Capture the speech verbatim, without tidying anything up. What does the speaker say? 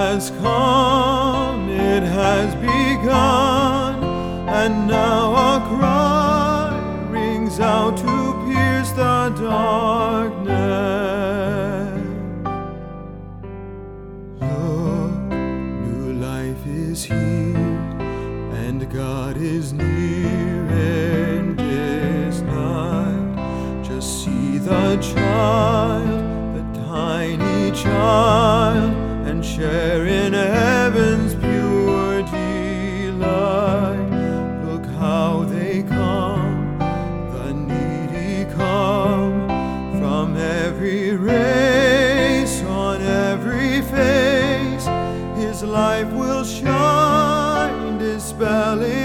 has come, it has begun, and now a cry rings out to pierce the darkness. Look, new life is here, and God is near in this night. Just see the child, the tiny child, and share in heaven's pure delight. Look how they come, the needy come, from every race, on every face. His life will shine, dispelling